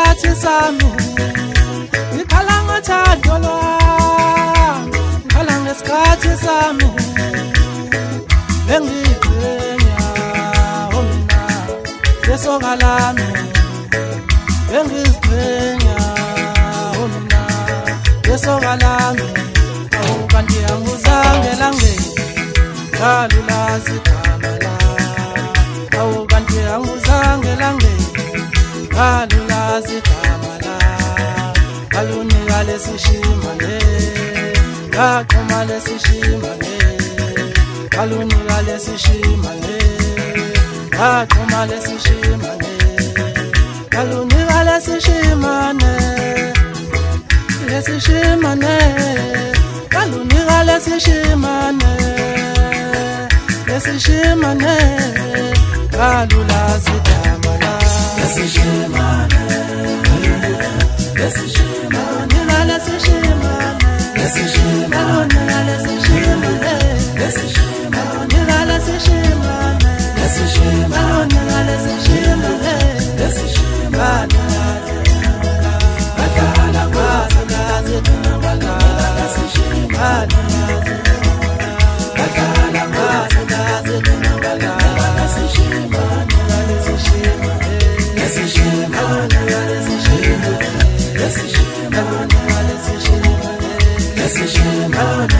ngesikhathi sami ngikhala ngothando lwami ngikhala ngesikhathi sami bengiqhenya mina lesoka lami bengiziqhenya mina lesoka lami awukanti angizange langeni ngalulazi igama lami awukanti angizange langeni ngalulazi igama lami alunika lesishimane ngaqhuma lesishimane alunika lesishimane ngaqhuma lesishimane alunika lesishimane lesishimane alunika lesishimane lesishimane kalulazi igama lami lesishimane lesishimane lesishimane lesishimane lesishimane lesishimane lesishimane lesishimane lesishimane lesishimane bakala kwazi ngala lesishimane bakala kwazi ngala lesishimane lesishimane lesishimane lesishimane lesishimane lesishimane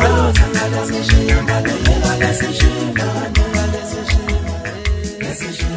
Let's